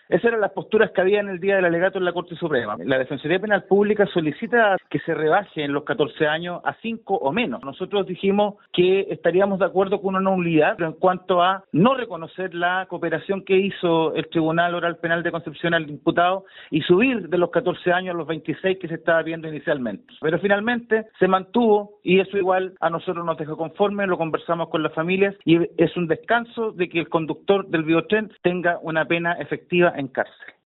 Esas eran las posturas que había en el día del alegato en la Corte Suprema. La Defensoría Penal Pública solicita que se rebaje en los 14 años a 5 o menos. Nosotros dijimos que estaríamos de acuerdo con una nulidad, pero en cuanto a no reconocer la cooperación que hizo el Tribunal Oral Penal de Concepción al imputado y subir de los 14 años a los 26 que se estaba viendo inicialmente. Pero finalmente se mantuvo y eso igual a nosotros nos dejó conforme, lo conversamos con las familias y es un descanso de que el conductor del biotren tenga una pena efectiva en cárcel.